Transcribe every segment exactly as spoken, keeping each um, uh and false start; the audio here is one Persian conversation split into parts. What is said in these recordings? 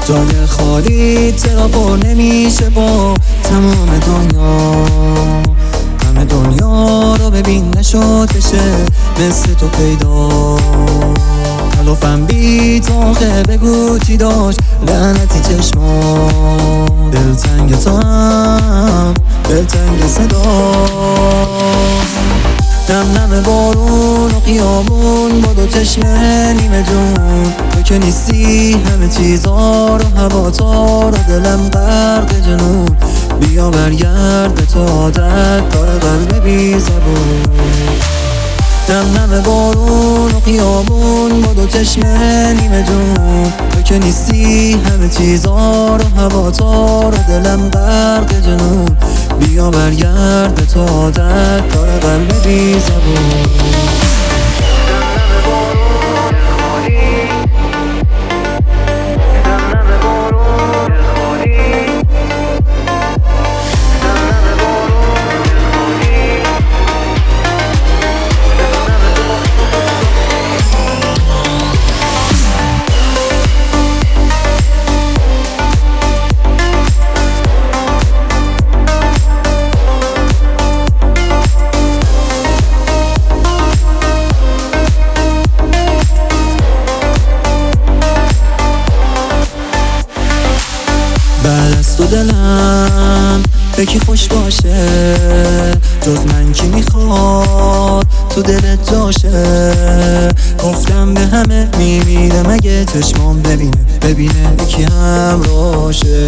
جای خالی چرا پر نمیشه با تمام دنیا؟ همه دنیا رو ببین نشد بشه مثل تو پیدا. تلافم بی تاخه بگو چی داشت لعنتی چشما. دلتنگ تو هم دلتنگ صدا. نم نم بارون و خیابون با دو چشمه نیمه جون. تو که نیستی همه چیزا رو هوا تا رو دلم غرق جنون. بیا برگرد به تو عادت داره قلب بی زبون. نم نم بارون و خیابون با دو چشمه نیمه جون. تو که نیستی همه چیزا رو هوا تا رو دلم غرق جنون. بیا برگرد به تو عادت داره قلب بی زبون. بعد از تو دلم به کی خوش باشه جز من کی میخواد تو دلت جاشه. گفتم به همه میمیرم اگه چشمام ببینه ببینه یکی هم راشه.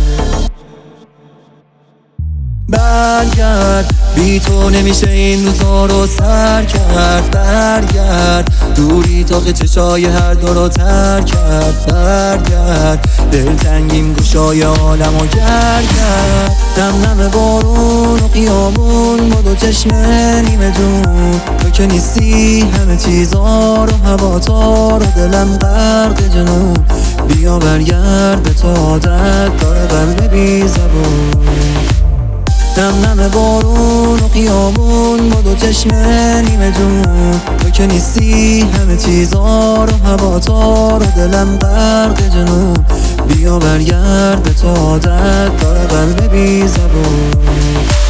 برگرد بی تو نمیشه این روزا رو سر کرد. برگرد دوری تاخه چشای هر دو رو تر کرد. برگرد دلتنگیم گوشای عالمو گر کرد. نم نم بارون و خیابون با دو چشمه نیمه جون. تو که نیستی همه چیزا رو هوا تا رو دلم غرق جنون. بیا برگرد به تو عادت داره قلب بی زبون. نم نم بارون و خیابون با دو چشمه نیمه جون. تو که نیستی همه چیزا رو هوا تا رو دلم غرق جنون. بیا برگرد به تو عادت داره قلب بی زبون.